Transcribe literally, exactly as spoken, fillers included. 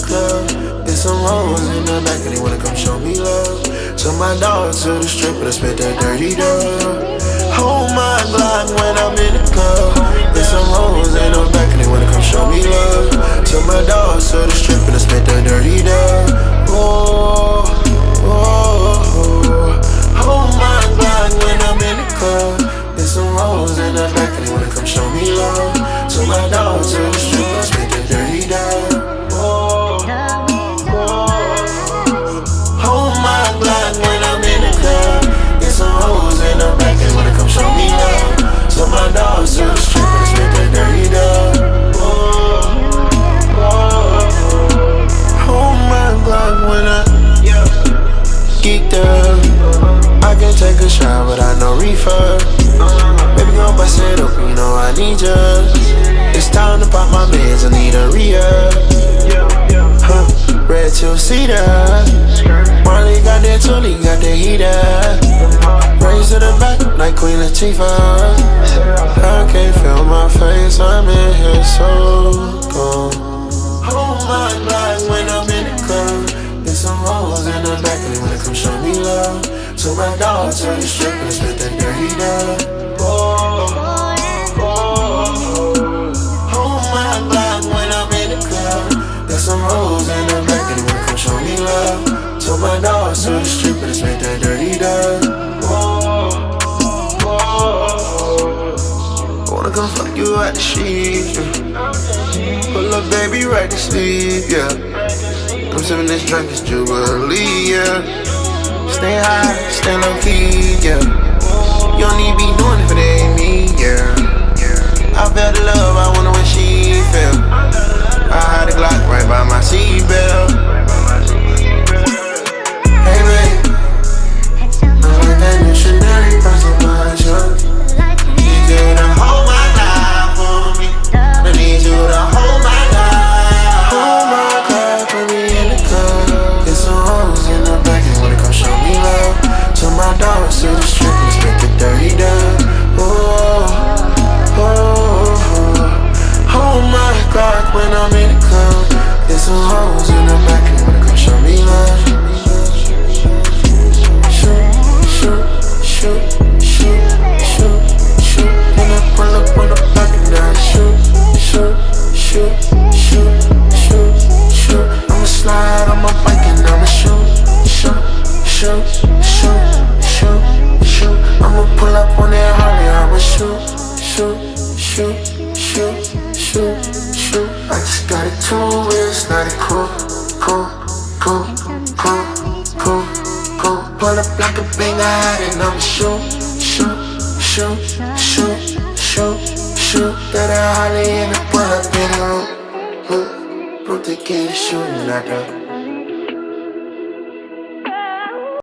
club. Get some hoes in the back and they wanna come show me love. Took my dog to the strip and I spent that dirty dub. Hold my Glock when I'm in the club. Get some hoes in the back and they wanna come show me love. Took my dog to the strip and I spent that dirty dub. Oh, oh, oh. Hold my Glock when I'm in the club. Get some hoes in the back and they wanna come show me love. Took my dog to the strip and I spent that dirty dub. Oh, oh. Hold my Glock when I'm in the club. Get some hoes in the back and they wanna come show me love. Took my dog to the strip and I spent that dirty dub. Oh, oh. Hold my Glock when I geeked up. I can take a shot without no reefer. Baby, gon' bust it open, you know I need ya. It's time to pop my meds, I need a re-up. Huh, red two-seater. Marley got that Tully, got the heater. Raise to the back like Queen Latifah. I can't feel my face, I'm in here so gone. Hold my Glock when I'm in the club. Get some hoes in the back and they wanna come show me love. Took my dog to the strip and I spent that dirty dub. Oh, oh, oh. Hold my Glock when I'm in the club. Got some hoes in the back and they wanna come show me love. Took my dog to the strip and I spent that dirty dub. Oh, oh, oh. Wanna come fuck you at the sheet, yeah. Pull up baby right to sleep, yeah. I'm sipping this drink, it's Jubilee, yeah. Stay high, stay low key, yeah. You don't need to be doing it if it ain't me, yeah. I felt the love, I wonder when she felt. I had a Glock right by my seatbelt. Hey babe, I'm like that missionary person by you. Need you to hold my life for me. I need you to hold my life. Hold my life, put me in the club. Get some hoes in the back and wanna come show me love. Took my dog to the strip and spent the dirty dub. Oh, oh, oh. Hold my Glock when I'm in the club. Get some hoes in the back and wanna come show me love. Shoot, shoot, shoot, shoot, shoot, shoot. When I pull up on the block and I shoot, shoot, shoot, shoot, shoot, shoot. I'ma slide on my bike and I'ma shoot, shoot, shoot, shoot, shoot, shoot. I'ma pull up on that Harley, I'ma shoot, shoot, shoot, shoot, shoot, shoot. I just got it two wheels, not it cool, cool, cool, cool, cool, cool. Pull up like a banger and I'ma shoot, shoot, shoot, shoot, shoot, shoot. Got a Harley and I pull up in the hoop, hoop. Don't take care of shooting, I do.